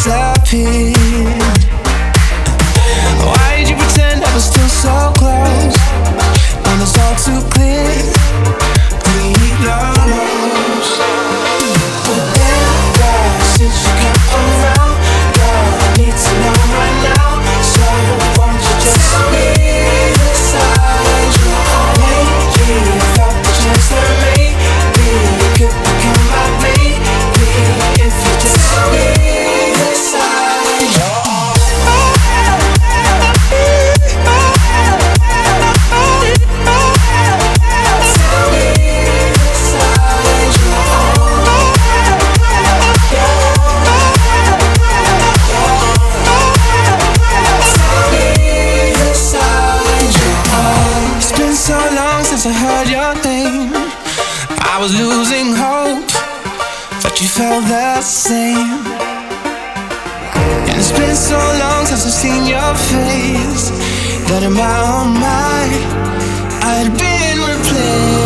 disappeared. Why did you pretend I was still so close when it's all too clear? We need love most. But then, girl, since you come around, girl, I need to know right now. So won't you just tell me inside you? Maybe if I could just maybe you could become my baby. If you just tell me inside you. I heard your name, I was losing hope that you felt the same. And it's been so long since I've seen your face that in my own mind I had been replaced.